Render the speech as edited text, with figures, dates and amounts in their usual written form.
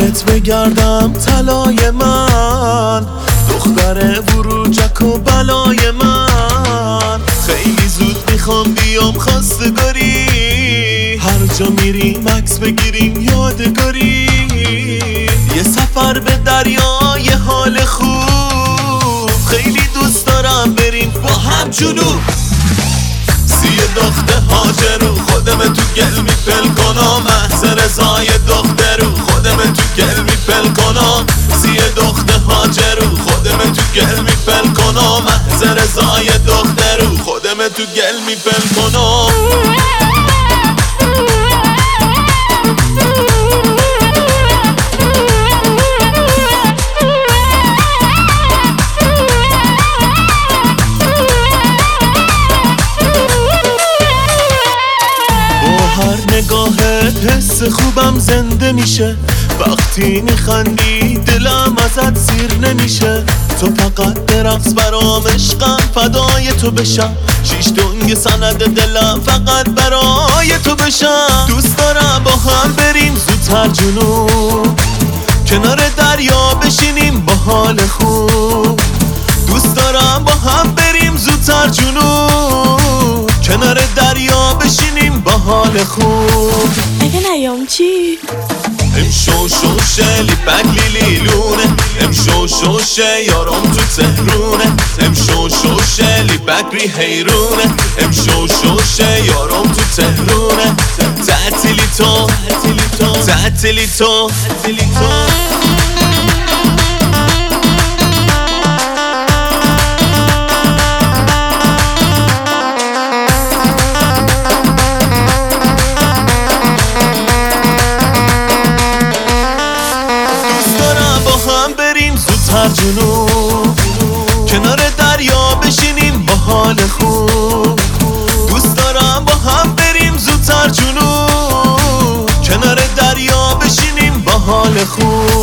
دورت بگردم طلای من، دختر وروجک و بلای من. خیلی زود میخوام بیام خواستگاری، هر جا میریم عکس بگیریم یادگاری. یه سفر به دریای حال خوب، خیلی دوست دارم بریم با هم جنوب. سیه داخته هاجرو خودم تو گل میپل کنم، محض رضای دخترو خودم تو گل میپل کنم. سیه داخته هاجرو خودم تو گل میپل کنم، محض رضای دخترو خودم تو گل میپل کنم. حس خوبم زنده میشه، وقتی میخندی دلم ازت سیر نمیشه. تو فقط برقص برام عشقم، فدای تو بشم. شیش دنگ سند دلم فقط برای تو بشم. دوست دارم با هم بریم زودتر جنوب، کنار دریا بشینیم با حال خوب. دوست دارم با هم بریم زودتر جنوب، کنار دریا بشینیم با حال خوب. اگه نیام چی؟ امشو شوشه لیپک لیلیلونه، امشو شوشه یارم تو تهرونه. امشو شوشه لیپک ری حیرونه، امشو شوشه یارم تو تهرونه. تعطیلی تو تعطیلی تو هر جنوب، کنار دریا بشینیم با حال خوب. دوست دارم با هم بریم زودتر جنوب، کنار دریا بشینیم با حال خوب.